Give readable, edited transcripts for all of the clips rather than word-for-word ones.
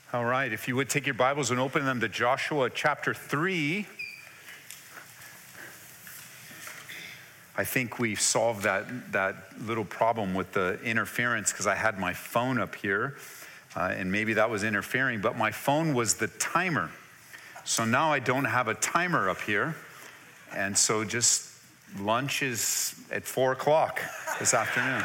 All right, if you would take your Bibles and open them to Joshua chapter 3. I think we solved that little problem with the interference because I had my phone up here and maybe that was interfering, but my phone was the timer. So now I don't have a timer up here. And so just lunch is at 4 o'clock this afternoon.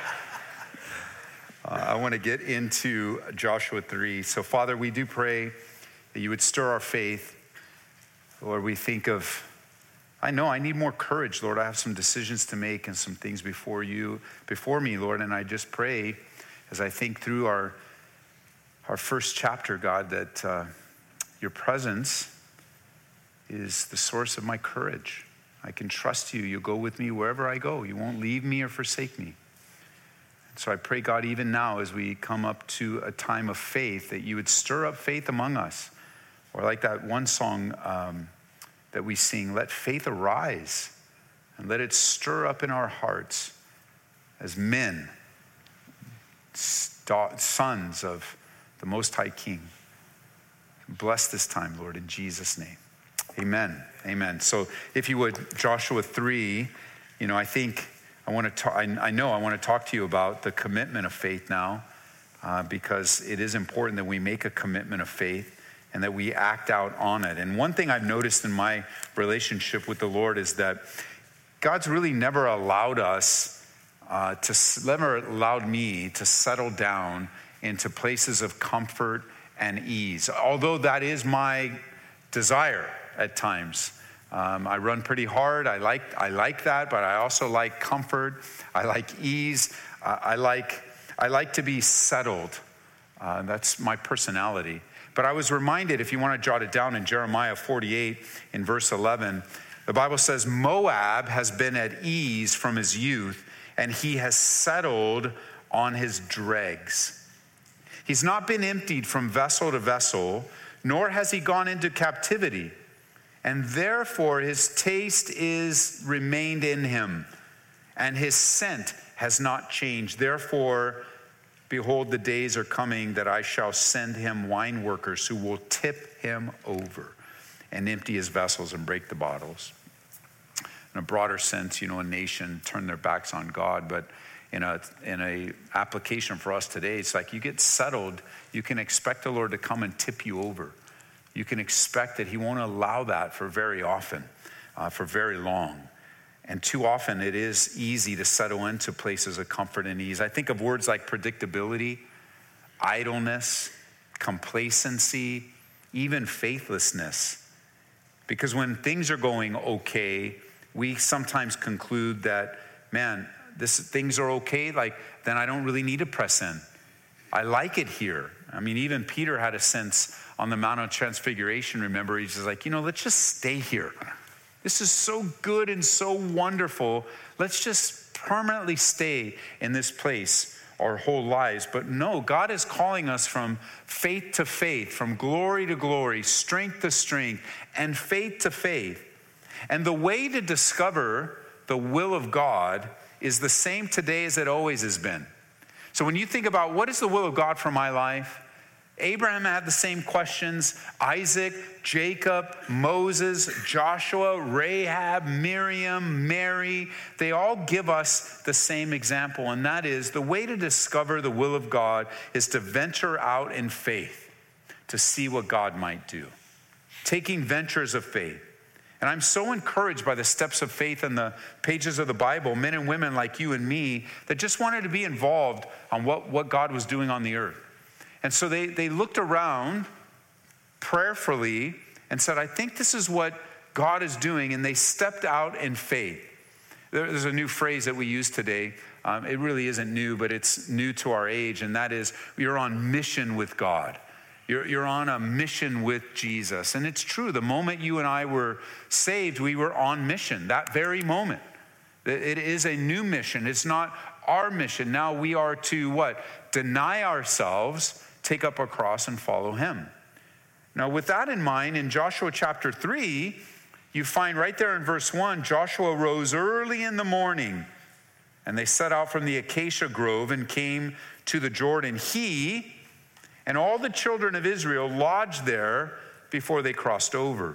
I want to get into Joshua 3. So, Father, we do pray that you would stir our faith. Lord, we think of, I know I need more courage, Lord. I have some decisions to make and some things before me, Lord. And I just pray as I think through our first chapter, God, that your presence is the source of my courage. I can trust you. You'll go with me wherever I go. You won't leave me or forsake me. So I pray, God, even now as we come up to a time of faith, that you would stir up faith among us. Or like that one song that we sing, let faith arise and let it stir up in our hearts as men, sons of the Most High King. Bless this time, Lord, in Jesus' name. Amen. Amen. So if you would, Joshua 3, I think I want to talk to you about the commitment of faith now, because it is important that we make a commitment of faith and that we act out on it. And one thing I've noticed in my relationship with the Lord is that God's really never allowed me to settle down into places of comfort and ease, although that is my desire at times. I run pretty hard. I like that, but I also like comfort. I like ease. I like to be settled. That's my personality. But I was reminded, if you want to jot it down, in Jeremiah 48 in verse 11, the Bible says, Moab has been at ease from his youth, and he has settled on his dregs. He's not been emptied from vessel to vessel, nor has he gone into captivity. And therefore his taste is remained in him, and his scent has not changed. Therefore, behold, the days are coming that I shall send him wine workers who will tip him over and empty his vessels and break the bottles. In a broader sense, a nation turned their backs on God, but in a application for us today, it's like you get settled, you can expect the Lord to come and tip you over. You can expect that he won't allow that for very often, for very long. And too often it is easy to settle into places of comfort and ease. I think of words like predictability, idleness, complacency, even faithlessness. Because when things are going okay, we sometimes conclude that, things are okay, then I don't really need to press in. I like it here. I mean, even Peter had a sense on the Mount of Transfiguration, remember, he's just like, let's just stay here. This is so good and so wonderful. Let's just permanently stay in this place our whole lives. But no, God is calling us from faith to faith, from glory to glory, strength to strength, and faith to faith. And the way to discover the will of God is the same today as it always has been. So when you think about what is the will of God for my life, Abraham had the same questions. Isaac, Jacob, Moses, Joshua, Rahab, Miriam, Mary, they all give us the same example. And that is the way to discover the will of God is to venture out in faith to see what God might do. Taking ventures of faith. And I'm so encouraged by the steps of faith in the pages of the Bible, men and women like you and me that just wanted to be involved on what God was doing on the earth. And so they looked around prayerfully and said, I think this is what God is doing. And they stepped out in faith. There's a new phrase that we use today. It really isn't new, but it's new to our age. And that is, you're on mission with God. You're on a mission with Jesus. And it's true. The moment you and I were saved, we were on mission. That very moment. It is a new mission. It's not our mission. Now we are to what? Deny ourselves, take up our cross, and follow him. Now with that in mind, in Joshua chapter 3, you find right there in verse 1, Joshua rose early in the morning, and they set out from the acacia grove and came to the Jordan. He And all the children of Israel lodged there before they crossed over.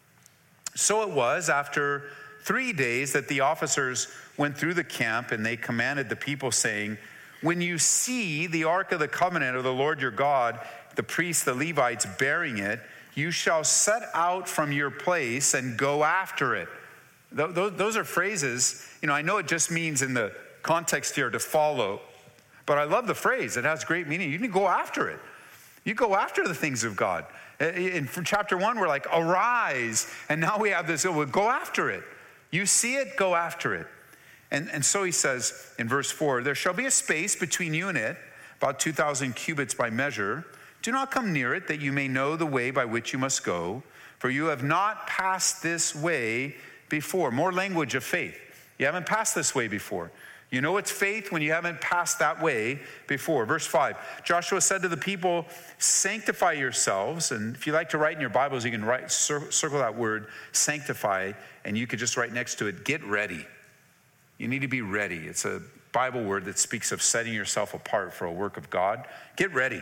So it was after 3 days that the officers went through the camp, and they commanded the people, saying, when you see the ark of the covenant of the Lord your God, the priests, the Levites, bearing it, you shall set out from your place and go after it. Those are phrases, I know it just means in the context here to follow, but I love the phrase. It has great meaning. You can go after it. You go after the things of God. In chapter 1, we're like, arise. And now we have this, go after it. You see it, go after it. And so he says in verse 4, there shall be a space between you and it, about 2,000 cubits by measure. Do not come near it, that you may know the way by which you must go, for you have not passed this way before. More language of faith. You haven't passed this way before. You know it's faith when you haven't passed that way before. Verse 5, Joshua said to the people, sanctify yourselves. And if you like to write in your Bibles, you can circle that word, sanctify, and you could just write next to it, get ready. You need to be ready. It's a Bible word that speaks of setting yourself apart for a work of God. Get ready.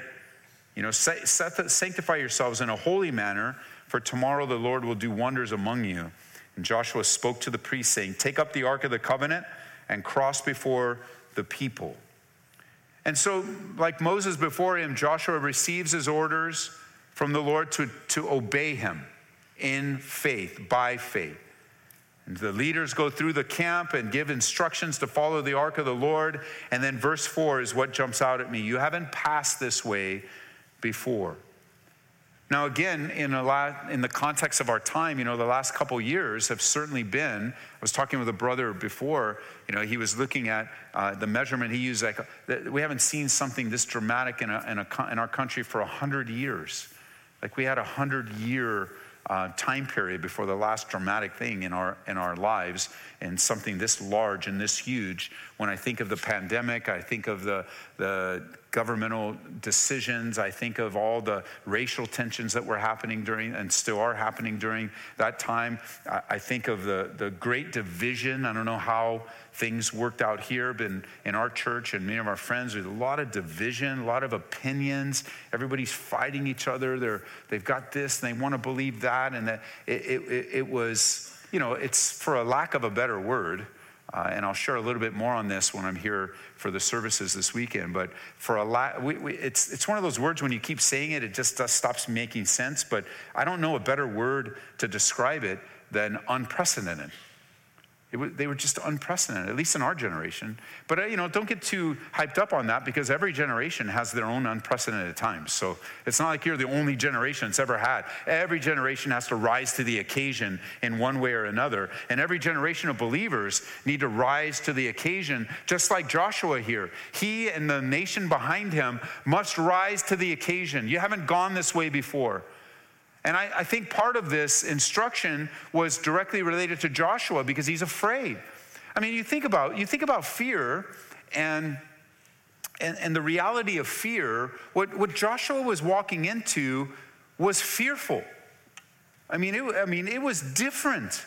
Sanctify yourselves in a holy manner, for tomorrow the Lord will do wonders among you. And Joshua spoke to the priests, saying, take up the ark of the covenant and cross before the people. And so, like Moses before him, Joshua receives his orders from the Lord to obey him in faith, by faith. And the leaders go through the camp and give instructions to follow the ark of the Lord. And then verse 4 is what jumps out at me. You haven't passed this way before. Now, again, in the context of our time, the last couple years have certainly been, I was talking with a brother before, he was looking at the measurement he used. We haven't seen something this dramatic in our country for 100 years. Like we had a 100-year time period before the last dramatic thing in our lives, and something this large and this huge. When I think of the pandemic, I think of the governmental decisions, I think of all the racial tensions that were happening during and still are happening during that time. I think of the great division. I don't know how things worked out here, but in our church and many of our friends, there's a lot of division, a lot of opinions. Everybody's fighting each other. They've got this and they want to believe that. And that it was, it's, for a lack of a better word, and I'll share a little bit more on this when I'm here for the services this weekend. But it's one of those words when you keep saying it, it just stops making sense. But I don't know a better word to describe it than unprecedented. They were just unprecedented, at least in our generation. But, don't get too hyped up on that, because every generation has their own unprecedented times. So it's not like you're the only generation it's ever had. Every generation has to rise to the occasion in one way or another. And every generation of believers need to rise to the occasion, just like Joshua here. He and the nation behind him must rise to the occasion. You haven't gone this way before. And I think part of this instruction was directly related to Joshua, because he's afraid. I mean, you think about fear and the reality of fear. What Joshua was walking into was fearful. I mean, it was different.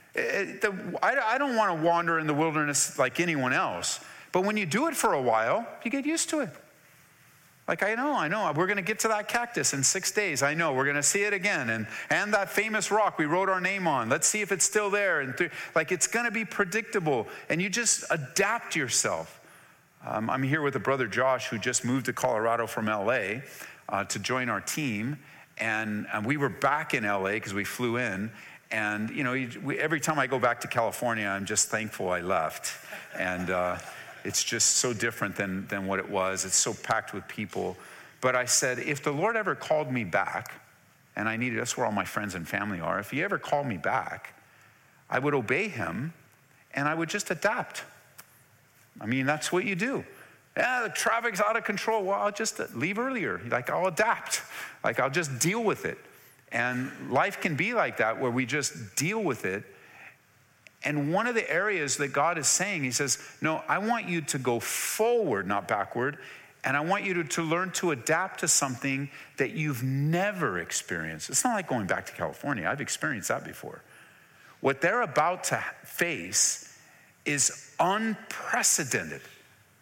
I don't want to wander in the wilderness like anyone else, but when you do it for a while, you get used to it. Like, I know, we're going to get to that cactus in 6 days. I know, we're going to see it again. And that famous rock we wrote our name on. Let's see if it's still there. And it's going to be predictable. And you just adapt yourself. I'm here with a brother, Josh, who just moved to Colorado from LA to join our team. And we were back in LA because we flew in. And, every time I go back to California, I'm just thankful I left. And it's just so different than what it was. It's so packed with people. But I said, if the Lord ever called me back, and that's where all my friends and family are, if he ever called me back, I would obey him and I would just adapt. I mean, that's what you do. The traffic's out of control. Well, I'll just leave earlier. I'll adapt. I'll just deal with it. And life can be like that, where we just deal with it. And one of the areas that God is saying, he says, no, I want you to go forward, not backward. And I want you to learn to adapt to something that you've never experienced. It's not like going back to California. I've experienced that before. What they're about to face is unprecedented.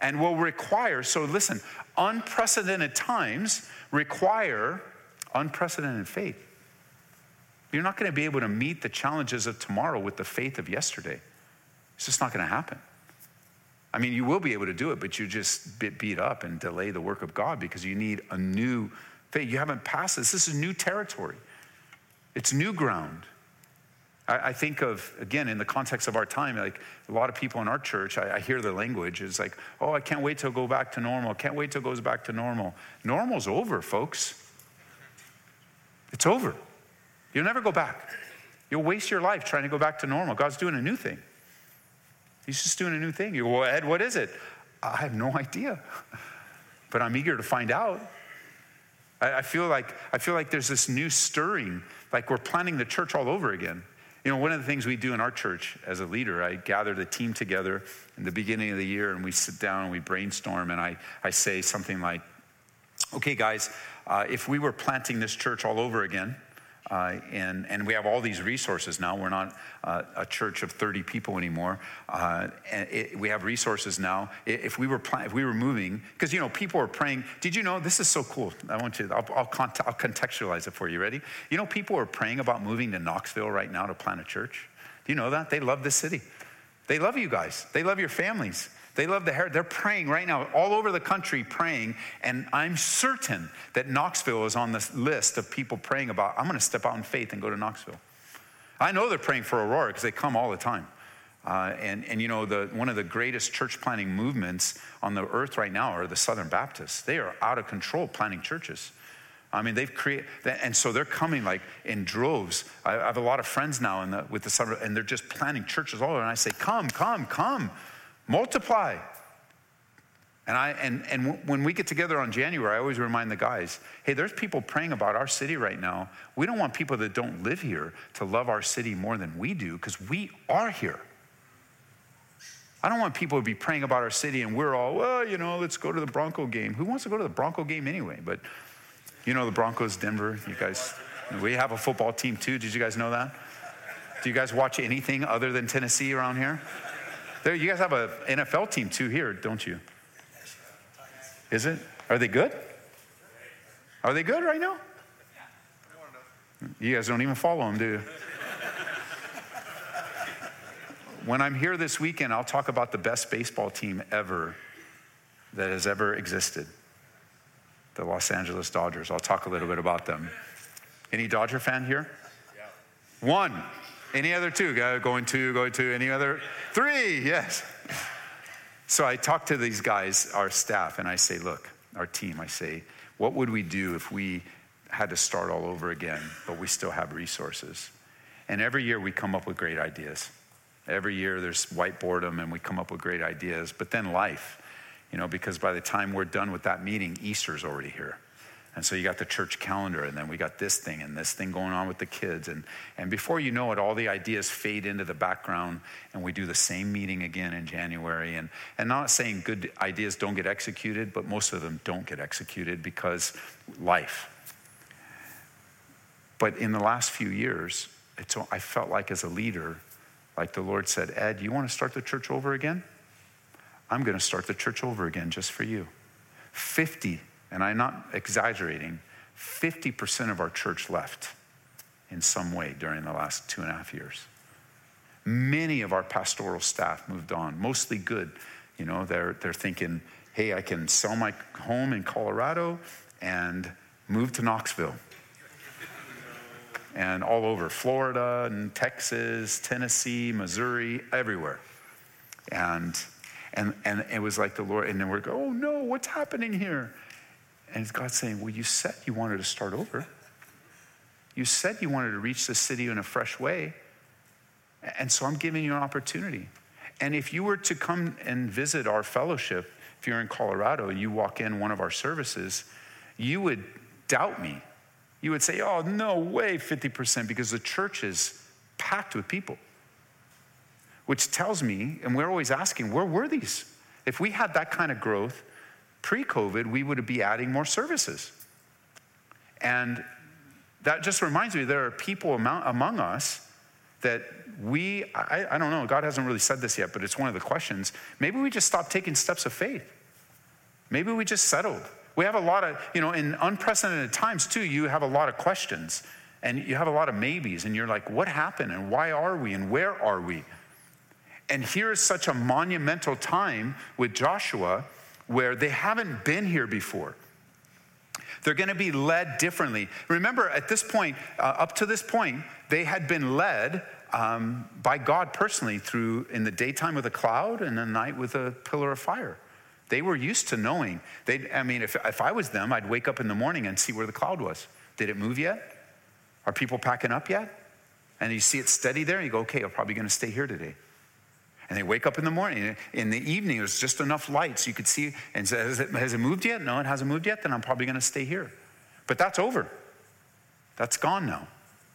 and will require, so listen, unprecedented times require unprecedented faith. You're not going to be able to meet the challenges of tomorrow with the faith of yesterday. It's just not going to happen. I mean, you will be able to do it, but you just beat up and delay the work of God because you need a new faith. You haven't passed this. This is new territory. It's new ground. I think of, again, in the context of our time, like a lot of people in our church, I hear the language. It's like, oh, I can't wait till it goes back to normal. Can't wait till it goes back to normal. Normal's over, folks. It's over. You'll never go back. You'll waste your life trying to go back to normal. God's doing a new thing. He's just doing a new thing. You go, well, Ed, what is it? I have no idea. But I'm eager to find out. I feel like there's this new stirring, like we're planning the church all over again. You know, one of the things we do in our church as a leader, I gather the team together in the beginning of the year and we sit down and we brainstorm and I say something like, okay, guys, if we were planting this church all over again, and we have all these resources now. We're not a church of 30 people anymore. We have resources now. If we were moving, because people are praying. Did you know this is so cool? I'll contextualize it for you. Ready? You know, people are praying about moving to Knoxville right now to plant a church. Do you know that? They love this city. They love you guys. They love your families. They love the hair. They're praying right now, all over the country praying. And I'm certain that Knoxville is on this list of people praying about, I'm going to step out in faith and go to Knoxville. I know they're praying for Aurora because they come all the time. One of the greatest church planting movements on the earth right now are the Southern Baptists. They are out of control planting churches. I mean, they've created, and so they're coming like in droves. I have a lot of friends now with the Southern, and they're just planting churches all over. And I say, come. Multiply. And when we get together on January, I always remind the guys, hey, there's people praying about our city right now. We don't want people that don't live here to love our city more than we do because we are here. I don't want people to be praying about our city and we're all, well, let's go to the Bronco game. Who wants to go to the Bronco game anyway? But the Broncos, Denver, you guys, we have a football team too. Did you guys know that? Do you guys watch anything other than Tennessee around here? You guys have an NFL team too here, don't you? Is it? Are they good? Are they good right now? You guys don't even follow them, do you? When I'm here this weekend, I'll talk about the best baseball team ever that has ever existed. The Los Angeles Dodgers. I'll talk a little bit about them. Any Dodger fan here? Yeah. One. Any other two? Going to, any other? Three, yes. So I talk to these guys, our staff, and I say, look, our team, I say, what would we do if we had to start all over again, but we still have resources? And every year we come up with great ideas. Every year there's white boredom and we come up with great ideas, but then life, because by the time we're done with that meeting, Easter's already here. And so you got the church calendar, and then we got this thing and this thing going on with the kids. And before you know it, all the ideas fade into the background, and we do the same meeting again in January. And not saying good ideas don't get executed, but most of them don't get executed because life. But in the last few years, I felt like as a leader, like the Lord said, Ed, you want to start the church over again? I'm going to start the church over again just for you. 50, and I'm not exaggerating, 50% of our church left in some way during the last 2.5 years. Many of our pastoral staff moved on, mostly good. They're thinking, hey, I can sell my home in Colorado and move to Knoxville. And all over Florida and Texas, Tennessee, Missouri, everywhere. And it was like the Lord, and then we're going, oh no, what's happening here? And God's saying, well, you said you wanted to start over. You said you wanted to reach the city in a fresh way. And so I'm giving you an opportunity. And if you were to come and visit our fellowship, if you're in Colorado and you walk in one of our services, you would doubt me. You would say, oh, no way, 50%, because the church is packed with people. Which tells me, and we're always asking, where were these? If we had that kind of growth pre-COVID, we would be adding more services. And that just reminds me, there are people among us that I don't know, God hasn't really said this yet, but it's one of the questions. Maybe we just stop taking steps of faith. Maybe we just settled. We have a lot of, in unprecedented times too, you have a lot of questions and you have a lot of maybes, and you're like, what happened and why are we and where are we? And here is such a monumental time with Joshua where they haven't been here before. They're going to be led differently. Remember, at this point, up to this point, they had been led by God personally through in the daytime with a cloud and the night with a pillar of fire. They were used to knowing. If I was them, I'd wake up in the morning and see where the cloud was. Did it move yet? Are people packing up yet? And you see it steady there, and you go, okay, I'm probably going to stay here today. And they wake up in the morning. In the evening, there's just enough light so you could see and say, has it moved yet? No, it hasn't moved yet. Then I'm probably going to stay here. But that's over. That's gone now.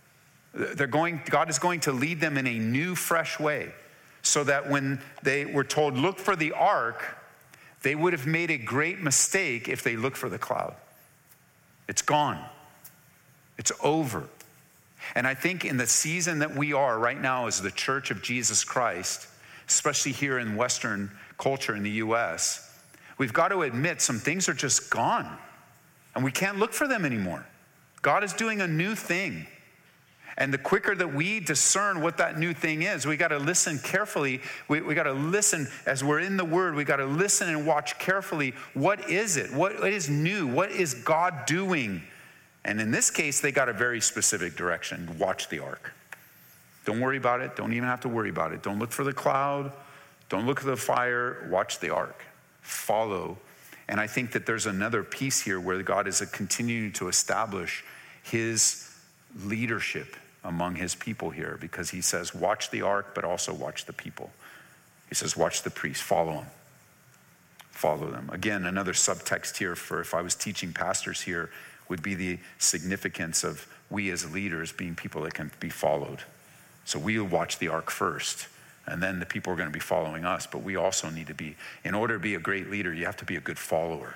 God is going to lead them in a new, fresh way so that when they were told, look for the ark, they would have made a great mistake if they looked for the cloud. It's gone. It's over. And I think in the season that we are right now as the Church of Jesus Christ, especially here in Western culture in the U.S., we've got to admit some things are just gone. And we can't look for them anymore. God is doing a new thing. And the quicker that we discern what that new thing is, we got to listen carefully. We got to listen as we're in the Word. We got to listen and watch carefully. What is it? What is new? What is God doing? And in this case, they got a very specific direction. Watch the ark. Don't worry about it. Don't even have to worry about it. Don't look for the cloud. Don't look for the fire. Watch the ark. Follow. And I think that there's another piece here where God is continuing to establish his leadership among his people here, because he says, watch the ark, but also watch the people. He says, watch the priests. Follow them. Follow them. Again, another subtext here for if I was teaching pastors here would be the significance of we as leaders being people that can be followed. So we'll watch the ark first, and then the people are going to be following us. But we also need to be, in order to be a great leader, you have to be a good follower.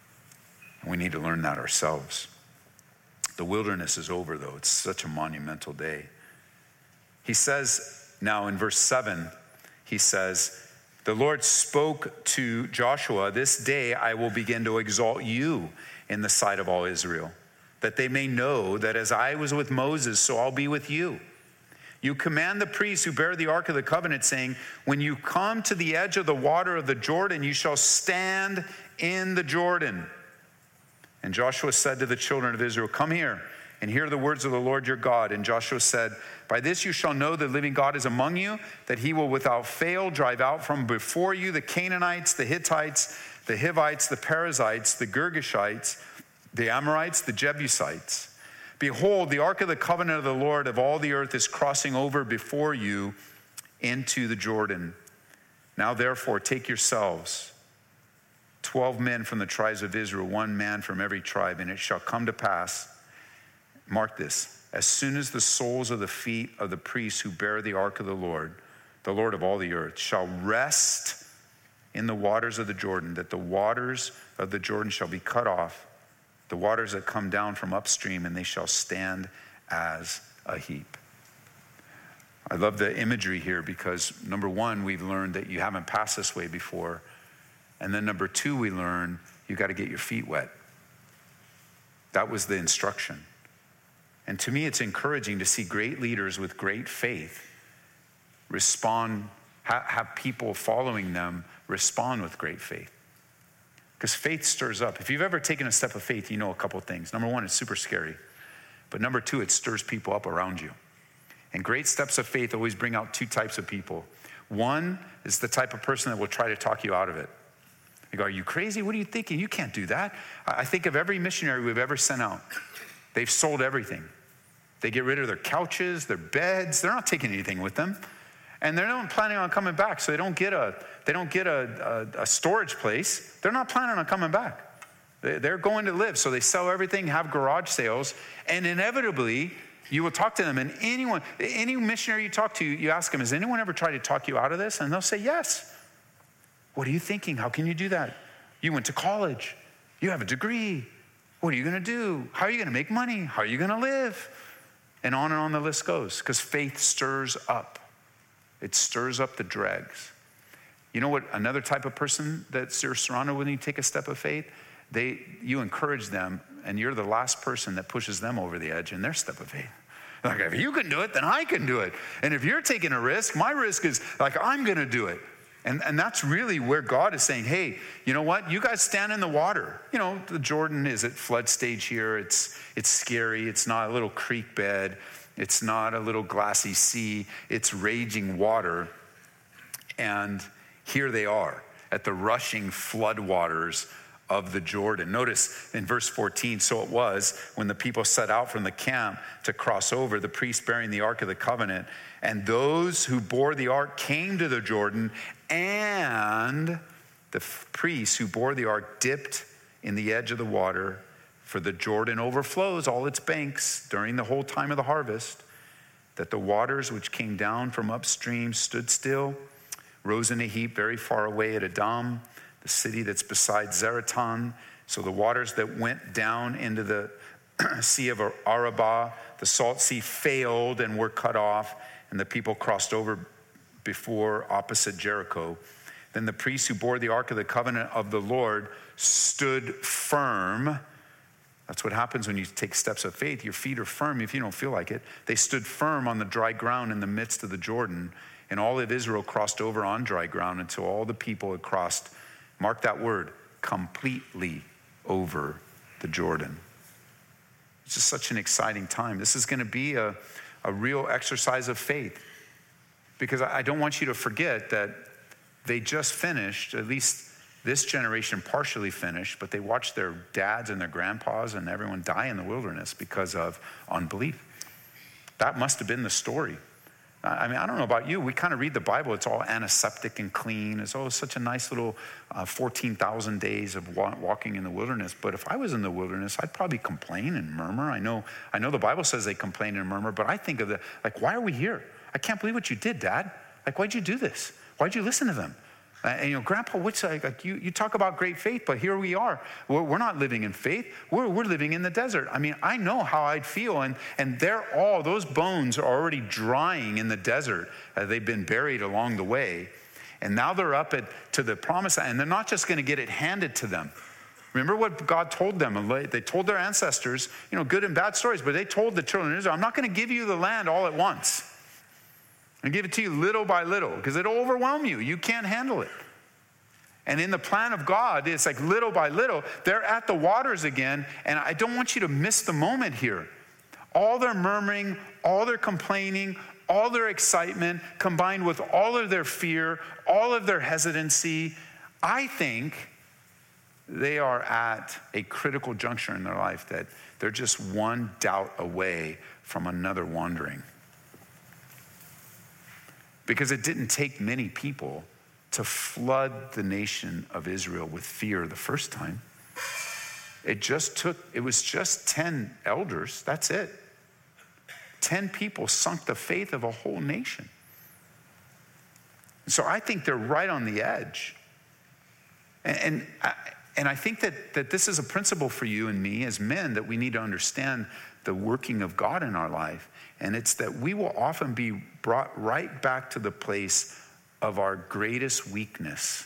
And we need to learn that ourselves. The wilderness is over, though. It's such a monumental day. He says now in verse 7, he says, the Lord spoke to Joshua, this day I will begin to exalt you in the sight of all Israel, that they may know that as I was with Moses, so I'll be with you. You command the priests who bear the ark of the covenant, saying, when you come to the edge of the water of the Jordan, you shall stand in the Jordan. And Joshua said to the children of Israel, come here and hear the words of the Lord your God. And Joshua said, by this you shall know the living God is among you, that he will without fail drive out from before you the Canaanites, the Hittites, the Hivites, the Perizzites, the Girgashites, the Amorites, the Jebusites. Behold, the ark of the covenant of the Lord of all the earth is crossing over before you into the Jordan. Now therefore take yourselves 12 men from the tribes of Israel, 1 man from every tribe, and it shall come to pass, mark this, as soon as the soles of the feet of the priests who bear the ark of the Lord of all the earth, shall rest in the waters of the Jordan, that the waters of the Jordan shall be cut off, the waters that come down from upstream, and they shall stand as a heap. I love the imagery here because, number one, we've learned that you haven't passed this way before. And then number two, we learn you got to get your feet wet. That was the instruction. And to me, it's encouraging to see great leaders with great faith respond, have people following them respond with great faith. Because faith stirs up. If you've ever taken a step of faith, you know a couple of things. Number one, it's super scary. But number two, it stirs people up around you. And great steps of faith always bring out 2 types of people. One is the type of person that will try to talk you out of it. They go, are you crazy? What are you thinking? You can't do that. I think of every missionary we've ever sent out. They've sold everything. They get rid of their couches, their beds. They're not taking anything with them. And they're not planning on coming back. So they don't get a storage place. They're not planning on coming back. They're going to live. So they sell everything, have garage sales. And inevitably, you will talk to them. And any missionary you talk to, you ask them, has anyone ever tried to talk you out of this? And they'll say, yes. What are you thinking? How can you do that? You went to college. You have a degree. What are you going to do? How are you going to make money? How are you going to live? And on the list goes, because faith stirs up. It stirs up the dregs. You know what another type of person that you're surrounded when you take a step of faith? You encourage them, and you're the last person that pushes them over the edge in their step of faith. Like, if you can do it, then I can do it. And if you're taking a risk, my risk is like, I'm going to do it. And that's really where God is saying, hey, you know what? You guys stand in the water. You know, the Jordan is at flood stage here. It's scary. It's not a little creek bed. It's not a little glassy sea. It's raging water. And here they are at the rushing flood waters of the Jordan. Notice in verse 14, so it was when the people set out from the camp to cross over, the priest bearing the Ark of the Covenant, and those who bore the ark came to the Jordan, and the priests who bore the ark dipped in the edge of the water, for the Jordan overflows all its banks during the whole time of the harvest, that the waters which came down from upstream stood still, rose in a heap very far away at Adam, the city that's beside Zaretan. So the waters that went down into the Sea of Arabah, the salt sea, failed and were cut off, and the people crossed over before opposite Jericho. Then the priests who bore the Ark of the Covenant of the Lord stood firm. That's what happens when you take steps of faith. Your feet are firm if you don't feel like it. They stood firm on the dry ground in the midst of the Jordan, and all of Israel crossed over on dry ground until all the people had crossed, mark that word, completely over the Jordan. It's just such an exciting time. This is going to be a real exercise of faith, because I don't want you to forget that they just finished, at least this generation partially finished, but they watched their dads and their grandpas and everyone die in the wilderness because of unbelief. That must have been the story. I mean, I don't know about you. We kind of read the Bible. It's all antiseptic and clean. It's such a nice little 14,000 days of walking in the wilderness. But if I was in the wilderness, I'd probably complain and murmur. I know the Bible says they complain and murmur, but I think of why are we here? I can't believe what you did, Dad. Like, why'd you do this? Why'd you listen to them? And Grandpa, you talk about great faith, but here we are. We're not living in faith. We're living in the desert. I mean, I know how I'd feel, and those bones are already drying in the desert. They've been buried along the way, and now they're up to the promised land, and they're not just going to get it handed to them. Remember what God told them. They told their ancestors, good and bad stories, but they told the children of Israel, I'm not going to give you the land all at once. And give it to you little by little, because it'll overwhelm you. You can't handle it. And in the plan of God, it's like little by little, they're at the waters again, and I don't want you to miss the moment here. All their murmuring, all their complaining, all their excitement, combined with all of their fear, all of their hesitancy, I think they are at a critical juncture in their life that they're just one doubt away from another wandering. Because it didn't take many people to flood the nation of Israel with fear the first time. It was just 10 elders, that's it. 10 people sunk the faith of a whole nation. So I think they're right on the edge. And I think that this is a principle for you and me as men, that we need to understand the working of God in our life. And it's that we will often be brought right back to the place of our greatest weakness.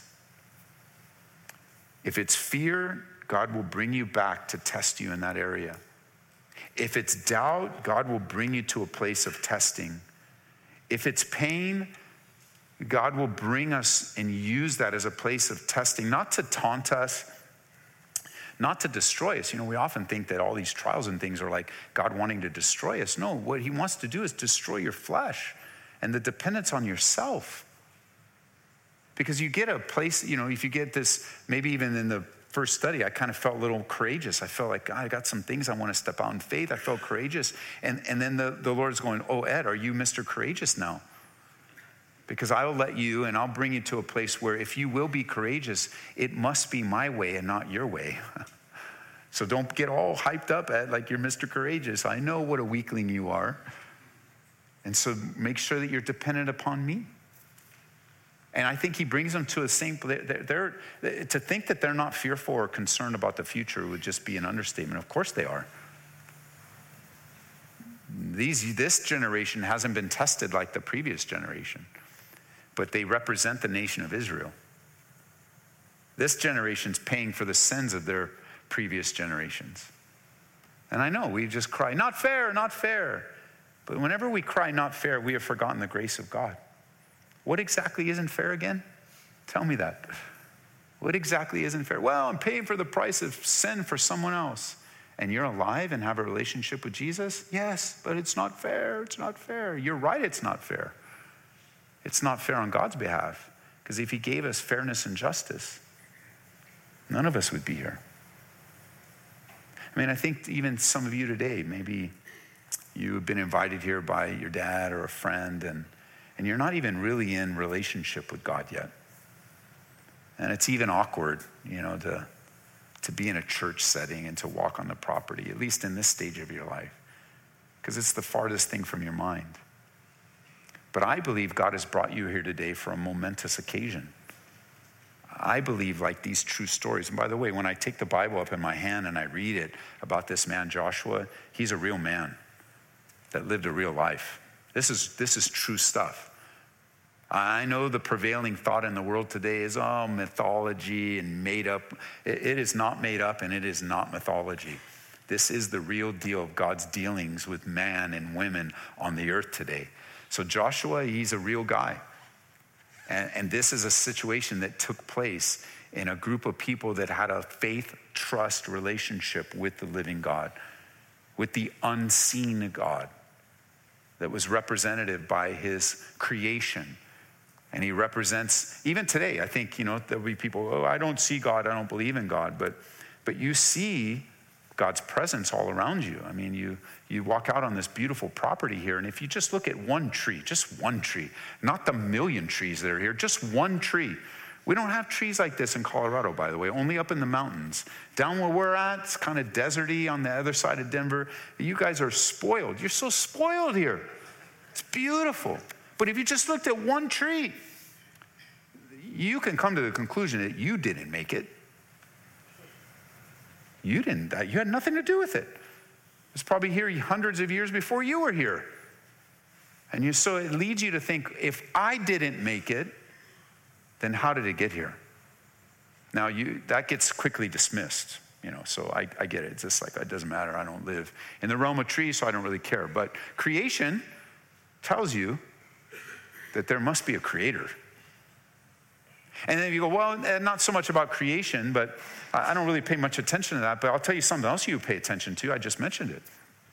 If it's fear, God will bring you back to test you in that area. If it's doubt, God will bring you to a place of testing. If it's pain, God will bring us and use that as a place of testing, not to taunt us, not to destroy us. We often think that all these trials and things are like God wanting to destroy us. No, what he wants to do is destroy your flesh and the dependence on yourself. Because you get a place, if you get this, maybe even in the first study, I kind of felt a little courageous. I felt like, God, I got some things I want to step out in faith. I felt courageous. And then the Lord's going, oh, Ed, are you Mr. Courageous now? Because I will let you, and I'll bring you to a place where if you will be courageous, it must be my way and not your way. So don't get all hyped up at like you're Mr. Courageous. I know what a weakling you are. And so make sure that you're dependent upon me. And I think he brings them to a same place. To think that they're not fearful or concerned about the future would just be an understatement. Of course they are. This generation hasn't been tested like the previous generation, but they represent the nation of Israel. This generation's paying for the sins of their previous generations. And I know we just cry, not fair, not fair. But whenever we cry not fair, we have forgotten the grace of God. What exactly isn't fair again? Tell me that. What exactly isn't fair? Well, I'm paying for the price of sin for someone else. And you're alive and have a relationship with Jesus? Yes, but it's not fair. It's not fair. You're right, it's not fair. It's not fair on God's behalf. Because if he gave us fairness and justice, none of us would be here. I mean, I think even some of you today, maybe you've been invited here by your dad or a friend, and you're not even really in relationship with God yet. And it's even awkward, to be in a church setting and to walk on the property, at least in this stage of your life, because it's the farthest thing from your mind. But I believe God has brought you here today for a momentous occasion. I believe like these true stories. And by the way, when I take the Bible up in my hand and I read it about this man Joshua, he's a real man that lived a real life. This is true stuff. I know the prevailing thought in the world today is, mythology and made up. It is not made up and it is not mythology. This is the real deal of God's dealings with man and women on the earth today. So Joshua, he's a real guy. And this is a situation that took place in a group of people that had a faith-trust relationship with the living God, with the unseen God that was representative by his creation. And he represents, even today, I think, there'll be people, I don't see God, I don't believe in God. But you see God's presence all around you. I mean, you walk out on this beautiful property here, and if you just look at one tree, just one tree, not the million trees that are here, just one tree. We don't have trees like this in Colorado, by the way, only up in the mountains. Down where we're at, it's kind of deserty on the other side of Denver. You guys are spoiled. You're so spoiled here. It's beautiful. But if you just looked at one tree, you can come to the conclusion that you didn't make it. You had nothing to do with it. It was probably here hundreds of years before you were here. And so it leads you to think, if I didn't make it, then how did it get here? Now that gets quickly dismissed, so I get it. It's just like, it doesn't matter, I don't live in the realm of trees, so I don't really care. But creation tells you that there must be a creator. And then you go, well, not so much about creation, but I don't really pay much attention to that. But I'll tell you something else you pay attention to. I just mentioned it.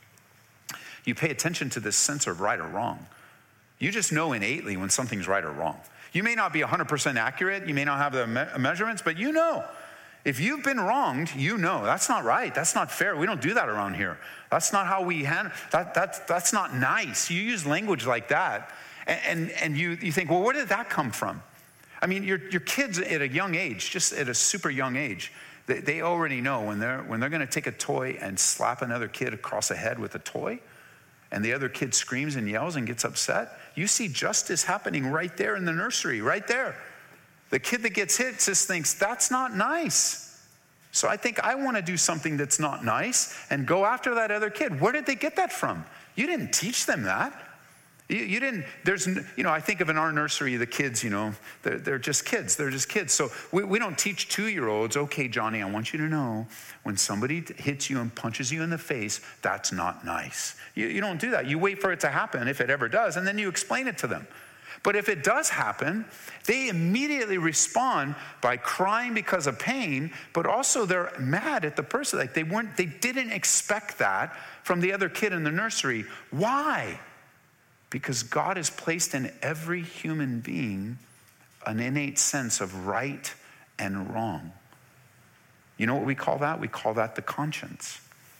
You pay attention to this sense of right or wrong. You just know innately when something's right or wrong. You may not be 100% accurate. You may not have the measurements, but you know. If you've been wronged, you know. That's not right. That's not fair. We don't do that around here. That's not how we handle that's not nice. You use language like that, and you think, well, where did that come from? I mean, your kids at a young age, just at a super young age, they already know when they're going to take a toy and slap another kid across the head with a toy, and the other kid screams and yells and gets upset. You see justice happening right there in the nursery, right there. The kid that gets hit just thinks, that's not nice. So I think I want to do something that's not nice and go after that other kid. Where did they get that from? You didn't teach them that. You didn't, I think of in our nursery, the kids, they're just kids. They're just kids. So we don't teach 2-year-olds, okay, Johnny, I want you to know when somebody hits you and punches you in the face, that's not nice. You don't do that. You wait for it to happen, if it ever does, and then you explain it to them. But if it does happen, they immediately respond by crying because of pain, but also they're mad at the person. Like they didn't expect that from the other kid in the nursery. Why? Because God has placed in every human being an innate sense of right and wrong. You know what we call that? We call that the conscience.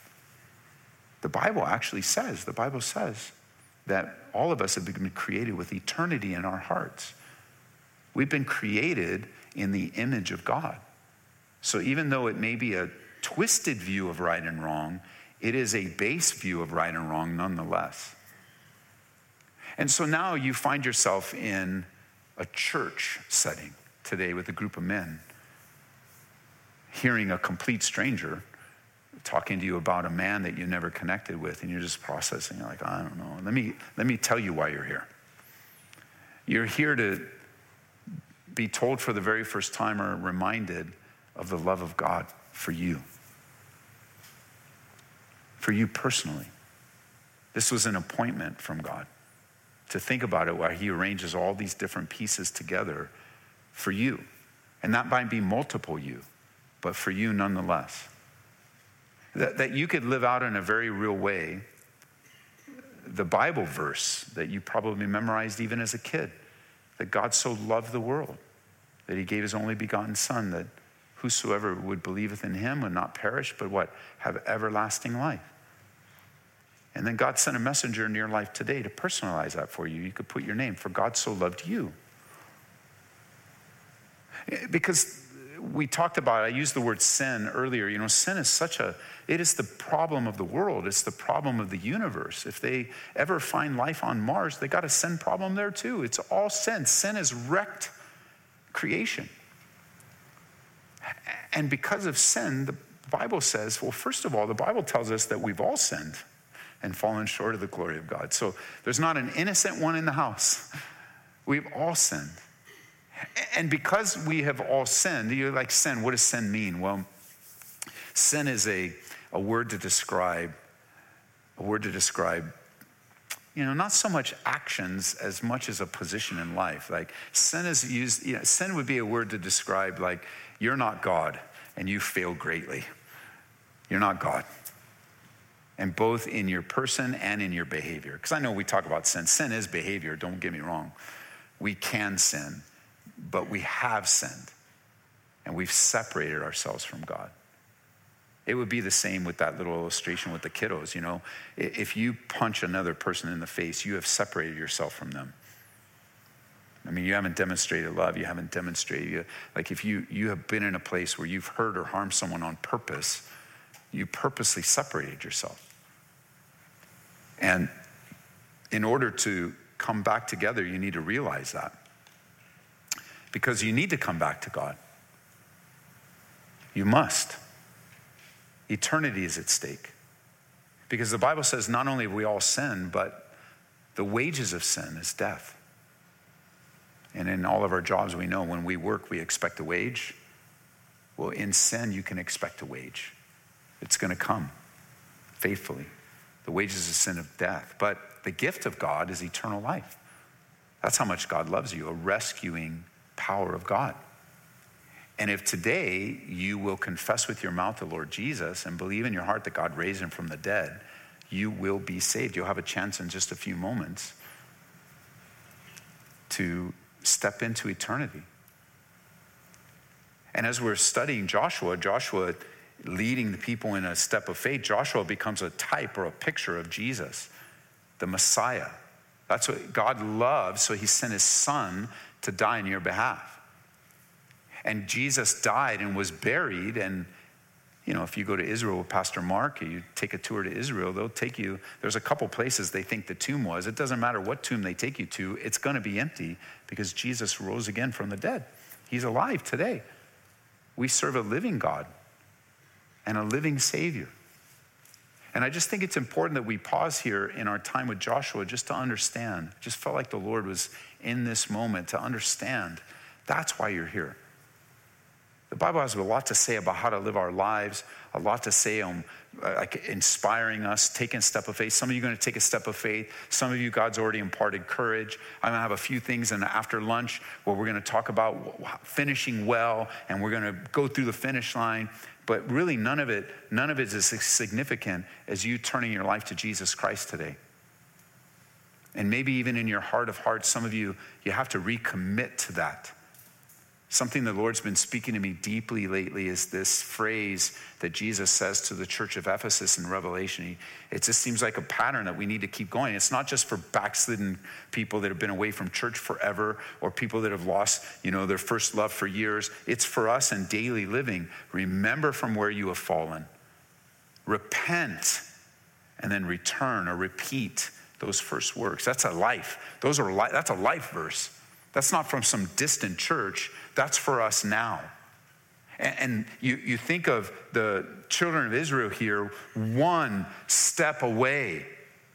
The Bible says that all of us have been created with eternity in our hearts. We've been created in the image of God. So even though it may be a twisted view of right and wrong, it is a base view of right and wrong nonetheless. And so now you find yourself in a church setting today with a group of men, hearing a complete stranger talking to you about a man that you never connected with, and you're just processing. You're like, I don't know. Let me tell you why you're here. You're here to be told for the very first time or reminded of the love of God for you. For you personally. This was an appointment from God. To think about it, while he arranges all these different pieces together for you. And that might be multiple you, but for you nonetheless. That you could live out in a very real way the Bible verse that you probably memorized even as a kid. That God so loved the world that he gave his only begotten son, that whosoever would believeth in him would not perish, but what? Have everlasting life. And then God sent a messenger into your life today to personalize that for you. You could put your name, for God so loved you. Because we talked about, I used the word sin earlier. You know, sin is it is the problem of the world. It's the problem of the universe. If they ever find life on Mars, they got a sin problem there too. It's all sin. Sin has wrecked creation. And because of sin, the Bible says, well, first of all, the Bible tells us that we've all sinned and fallen short of the glory of God. So there's not an innocent one in the house. We've all sinned. And because we have all sinned, you're like, sin, what does sin mean? Well, sin is a word to describe, not so much actions as much as a position in life. Like sin is used, sin would be a word to describe like, you're not God and you fail greatly. You're not God. And both in your person and in your behavior. Because I know we talk about sin. Sin is behavior, don't get me wrong. We can sin, but we have sinned. And we've separated ourselves from God. It would be the same with that little illustration with the kiddos, you know. If you punch another person in the face, you have separated yourself from them. I mean, you haven't demonstrated love. You haven't demonstrated, like if you have been in a place where you've hurt or harmed someone on purpose, you purposely separated yourself. And in order to come back together, you need to realize that. Because you need to come back to God. You must. Eternity is at stake. Because the Bible says not only have we all sinned, but the wages of sin is death. And in all of our jobs, we know when we work, we expect a wage. Well, in sin, you can expect a wage. It's going to come faithfully. The wages of sin of death. But the gift of God is eternal life. That's how much God loves you, a rescuing power of God. And if today you will confess with your mouth the Lord Jesus and believe in your heart that God raised him from the dead, you will be saved. You'll have a chance in just a few moments to step into eternity. And as we're studying Joshua leading the people in a step of faith, Joshua becomes a type or a picture of Jesus, the Messiah. That's what God loves, so he sent his son to die on your behalf. And Jesus died and was buried. And, if you go to Israel with Pastor Mark, you take a tour to Israel, they'll take you. There's a couple places they think the tomb was. It doesn't matter what tomb they take you to. It's going to be empty because Jesus rose again from the dead. He's alive today. We serve a living God and a living Savior. And I just think it's important that we pause here in our time with Joshua just to understand. I just felt like the Lord was in this moment to understand. That's why you're here. The Bible has a lot to say about how to live our lives, a lot to say on like inspiring us, taking a step of faith. Some of you are going to take a step of faith. Some of you, God's already imparted courage. I'm going to have a few things after lunch where we're going to talk about finishing well, and we're going to go through the finish line. But really, none of it is as significant as you turning your life to Jesus Christ today. And maybe even in your heart of hearts, some of you have to recommit to that. Something the Lord's been speaking to me deeply lately is this phrase that Jesus says to the church of Ephesus in Revelation. It just seems like a pattern that we need to keep going. It's not just for backslidden people that have been away from church forever or people that have lost, their first love for years. It's for us in daily living. Remember from where you have fallen. Repent and then return or repeat those first works. That's a life. That's a life verse. That's not from some distant church. That's for us now. And you think of the children of Israel here, one step away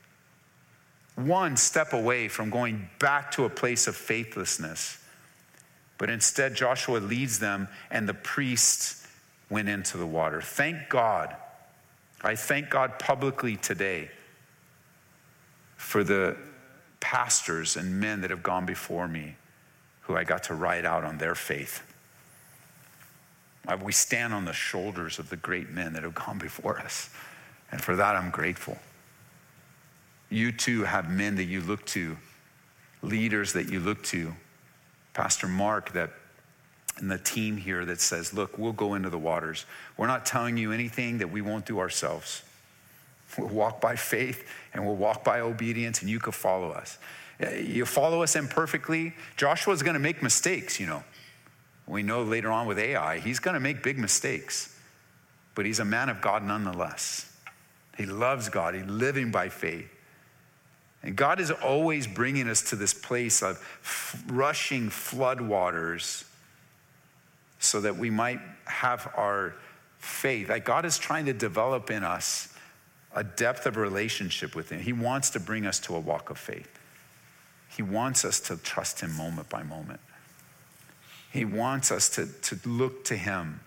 from going back to a place of faithlessness. But instead, Joshua leads them, and the priests went into the water. Thank God. I thank God publicly today for the pastors and men that have gone before me, who I got to ride out on their faith. We stand on the shoulders of the great men that have gone before us. And for that, I'm grateful. You too have men that you look to, leaders that you look to. Pastor Mark, and the team here that says, look, we'll go into the waters. We're not telling you anything that we won't do ourselves. We'll walk by faith and we'll walk by obedience, and you can follow us. You follow us imperfectly. Joshua's going to make mistakes, you know. We know later on with Ai, he's going to make big mistakes. But he's a man of God nonetheless. He loves God. He's living by faith. And God is always bringing us to this place of rushing floodwaters so that we might have our faith. Like God is trying to develop in us a depth of relationship with him. He wants to bring us to a walk of faith. He wants us to trust him moment by moment. He wants us to look to him.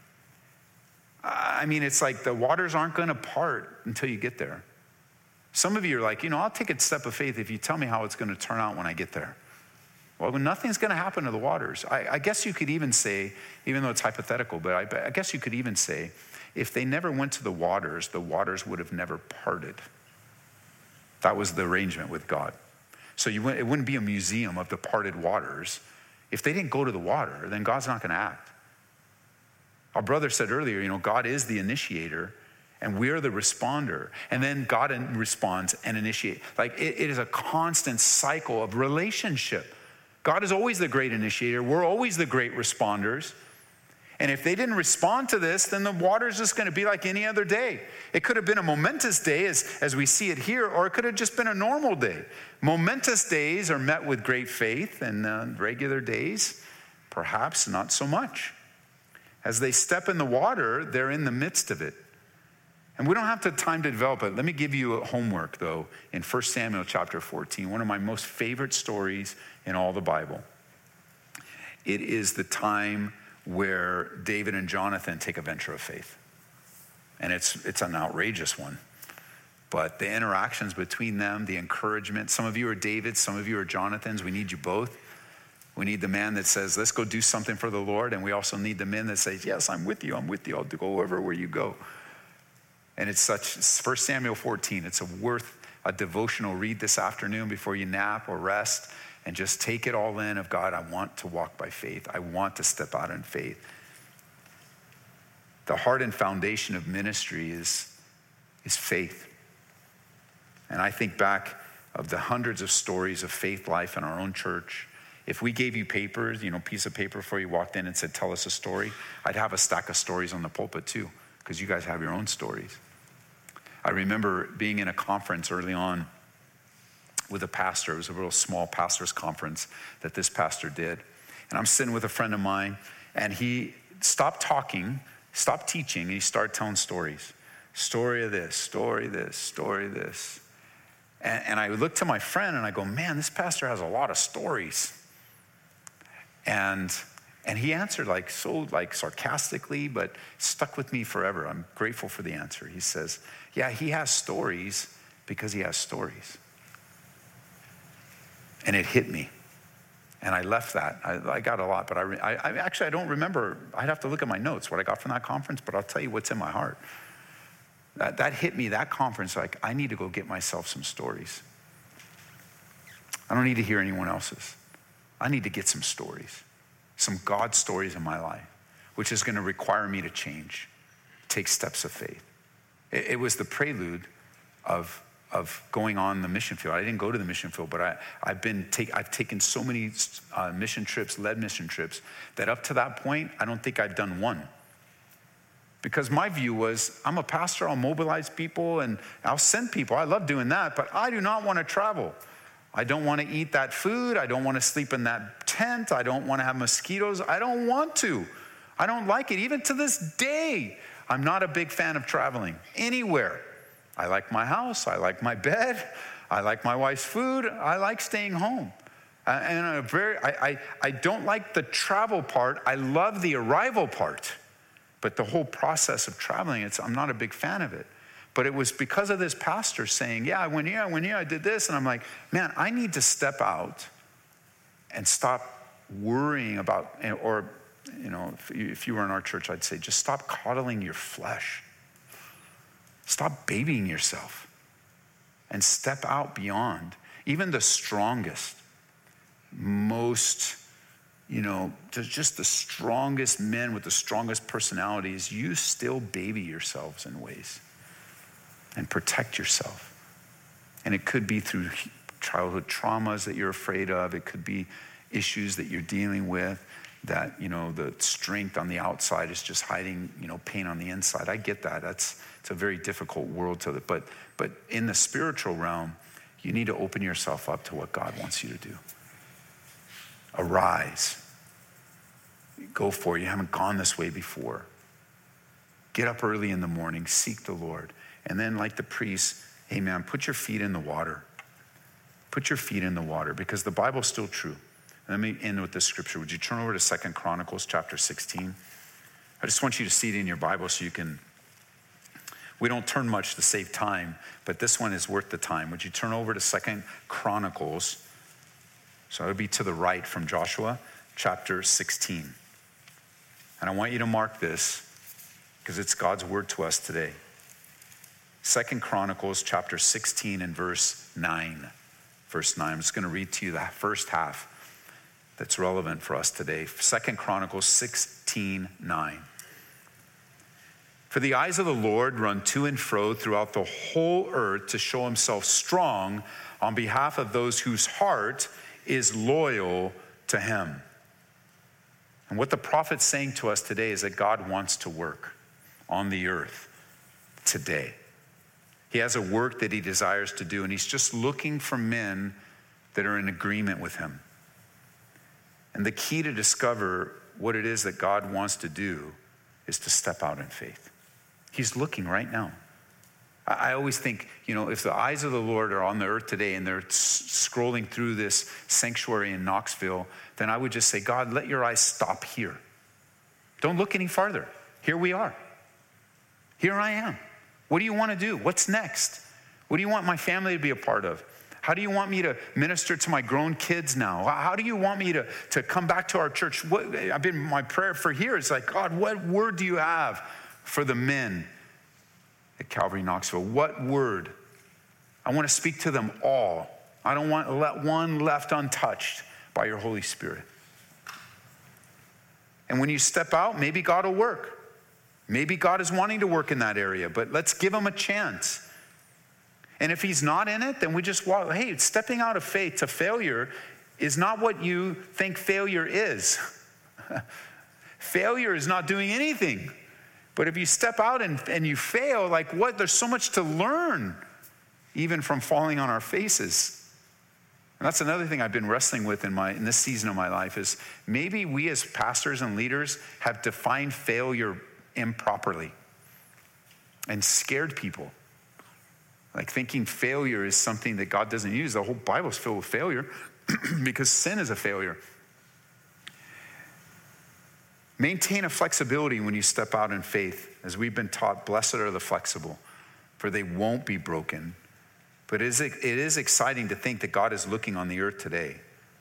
I mean, it's like the waters aren't going to part until you get there. Some of you are like, I'll take a step of faith if you tell me how it's going to turn out when I get there. Well, nothing's going to happen to the waters. I guess you could even say, even though it's hypothetical, but I guess you could even say, if they never went to the waters would have never parted. That was the arrangement with God. So it wouldn't be a museum of the parted waters. If they didn't go to the water, then God's not going to act. Our brother said earlier, God is the initiator, and we're the responder. And then God responds and initiates. Like it is a constant cycle of relationship. God is always the great initiator. We're always the great responders. And if they didn't respond to this, then the water's just going to be like any other day. It could have been a momentous day as we see it here, or it could have just been a normal day. Momentous days are met with great faith, and regular days, perhaps not so much. As they step in the water, they're in the midst of it. And we don't have the time to develop it. Let me give you a homework, though, in 1 Samuel chapter 14, one of my most favorite stories in all the Bible. It is the time where David and Jonathan take a venture of faith. And it's an outrageous one. But the interactions between them, the encouragement, some of you are Davids, some of you are Jonathans. We need you both. We need the man that says, let's go do something for the Lord. And we also need the men that says, yes, I'm with you. I'll go wherever you go. And it's 1 Samuel 14. It's worth a devotional read this afternoon before you nap or rest, and just take it all in of God. I want to walk by faith. I want to step out in faith. The heart and foundation of ministry is faith. And I think back of the hundreds of stories of faith life in our own church. If we gave you papers, piece of paper before you walked in and said, tell us a story, I'd have a stack of stories on the pulpit too, because you guys have your own stories. I remember being in a conference early on with a pastor. It was a real small pastor's conference that this pastor did. And I'm sitting with a friend of mine, and he stopped talking, stopped teaching, and he started telling stories. Story of this, story this, story this. And I looked to my friend and I go, man, this pastor has a lot of stories. And he answered sarcastically, but stuck with me forever. I'm grateful for the answer. He says, yeah, he has stories because he has stories. And it hit me. And I left that. I got a lot, but I don't remember. I'd have to look at my notes, what I got from that conference, but I'll tell you what's in my heart. That hit me, that conference, I need to go get myself some stories. I don't need to hear anyone else's. I need to get some stories, some God stories in my life, which is going to require me to change, take steps of faith. It was the prelude of going on the mission field. I didn't go to the mission field, but I've taken so many mission trips, led mission trips, that up to that point, I don't think I've done one. Because my view was, I'm a pastor, I'll mobilize people and I'll send people. I love doing that, but I do not want to travel. I don't want to eat that food. I don't want to sleep in that tent. I don't want to have mosquitoes. I don't want to. I don't like it. Even to this day, I'm not a big fan of traveling anywhere. I like my house. I like my bed. I like my wife's food. I like staying home. And I don't like the travel part. I love the arrival part. But the whole process of traveling, I'm not a big fan of it. But it was because of this pastor saying, yeah, I went here, I did this. And I'm like, man, I need to step out and stop worrying about, or, if you were in our church, I'd say, just stop coddling your flesh. Stop babying yourself and step out beyond. Even the strongest, most, just the strongest men with the strongest personalities, you still baby yourselves in ways and protect yourself. And it could be through childhood traumas that you're afraid of. It could be issues that you're dealing with that, the strength on the outside is just hiding, pain on the inside. I get that. It's a very difficult world to live. But in the spiritual realm, you need to open yourself up to what God wants you to do. Arise. Go for it. You haven't gone this way before. Get up early in the morning. Seek the Lord. And then like the priest, hey man, put your feet in the water. Put your feet in the water because the Bible's still true. Let me end with this scripture. Would you turn over to 2 Chronicles chapter 16? I just want you to see it in your Bible so you can, we don't turn much to save time, but this one is worth the time. Would you turn over to 2 Chronicles? So it would be to the right from Joshua chapter 16. And I want you to mark this because it's God's word to us today. 2 Chronicles chapter 16 and verse 9. Verse 9. I'm just going to read to you the first half that's relevant for us today. 2 Chronicles 16:9. For the eyes of the Lord run to and fro throughout the whole earth to show himself strong on behalf of those whose heart is loyal to him. And what the prophet's saying to us today is that God wants to work on the earth today. He has a work that he desires to do, and he's just looking for men that are in agreement with him. And the key to discover what it is that God wants to do is to step out in faith. He's looking right now. I always think, if the eyes of the Lord are on the earth today and they're scrolling through this sanctuary in Knoxville, then I would just say, God, let your eyes stop here. Don't look any farther. Here we are. Here I am. What do you want to do? What's next? What do you want my family to be a part of? How do you want me to minister to my grown kids now? How do you want me to come back to our church? My prayer for here is like, God, what word do you have for the men at Calvary Knoxville? What word? I want to speak to them all. I don't want to let one left untouched by your Holy Spirit. And when you step out, maybe God will work. Maybe God is wanting to work in that area, but let's give him a chance. And if he's not in it, then we just walk. Hey, stepping out of faith to failure is not what you think failure is. Failure is not doing anything. But if you step out and you fail, like what? There's so much to learn, even from falling on our faces. And that's another thing I've been wrestling with in this season of my life is maybe we as pastors and leaders have defined failure improperly and scared people. Like thinking failure is something that God doesn't use. The whole Bible is filled with failure because sin is a failure. Maintain a flexibility when you step out in faith. As we've been taught, blessed are the flexible, for they won't be broken. But it is exciting to think that God is looking on the earth today.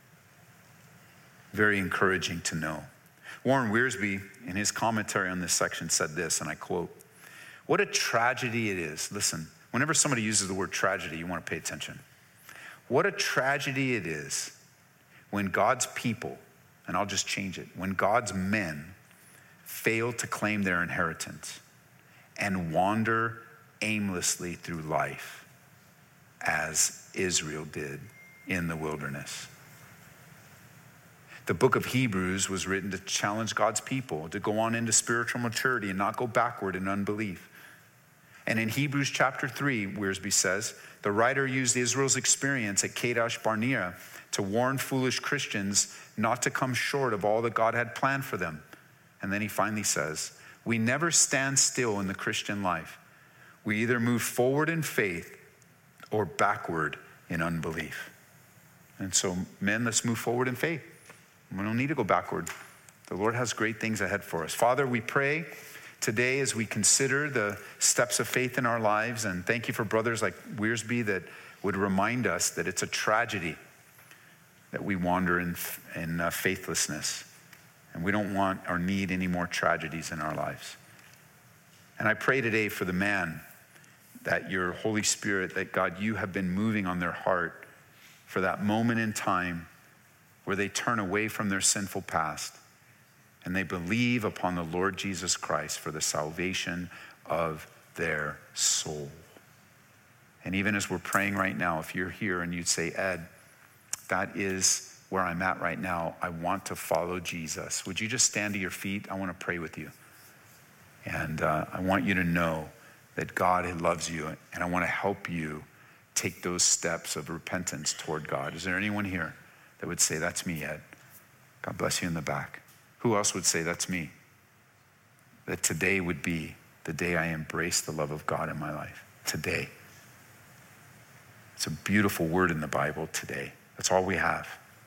Very encouraging to know. Warren Wiersbe, in his commentary on this section, said this, and I quote, "What a tragedy it is." Listen, whenever somebody uses the word tragedy, you want to pay attention. What a tragedy it is when God's people, and I'll just change it, when God's men fail to claim their inheritance and wander aimlessly through life as Israel did in the wilderness. The book of Hebrews was written to challenge God's people to go on into spiritual maturity and not go backward in unbelief. And in Hebrews chapter 3, Wiersbe says, the writer used Israel's experience at Kadesh Barnea to warn foolish Christians not to come short of all that God had planned for them. And then he finally says, we never stand still in the Christian life. We either move forward in faith or backward in unbelief. And so, men, let's move forward in faith. We don't need to go backward. The Lord has great things ahead for us. Father, we pray today as we consider the steps of faith in our lives, and thank you for brothers like Wearsby that would remind us that it's a tragedy that we wander in faithlessness. And we don't want or need any more tragedies in our lives. And I pray today for the man that your Holy Spirit, that God, you have been moving on their heart for that moment in time where they turn away from their sinful past and they believe upon the Lord Jesus Christ for the salvation of their soul. And even as we're praying right now, if you're here and you'd say, Ed, that is where I'm at right now. I want to follow Jesus. Would you just stand to your feet? I want to pray with you. And I want you to know that God loves you, and I want to help you take those steps of repentance toward God. Is there anyone here that would say, that's me, Ed? God bless you in the back. Who else would say, that's me? That today would be the day I embrace the love of God in my life. Today. It's a beautiful word in the Bible, today. That's all we have.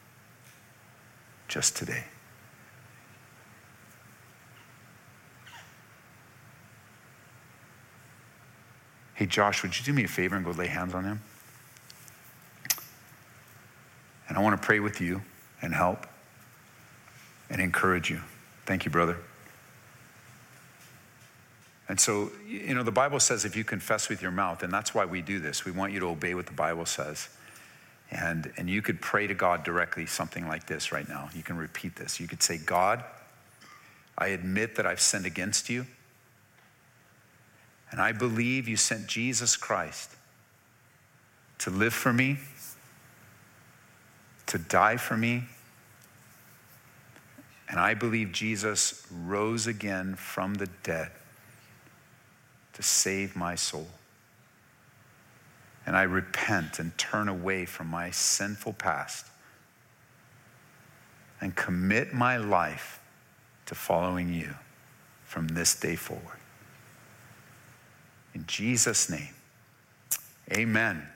Just today. Hey, Josh, would you do me a favor and go lay hands on him? And I want to pray with you and help and encourage you. Thank you, brother. And so, the Bible says if you confess with your mouth, and that's why we do this. We want you to obey what the Bible says. And you could pray to God directly something like this right now. You can repeat this. You could say, God, I admit that I've sinned against you. And I believe you sent Jesus Christ to live for me, to die for me. And I believe Jesus rose again from the dead to save my soul. And I repent and turn away from my sinful past and commit my life to following you from this day forward. In Jesus' name, amen.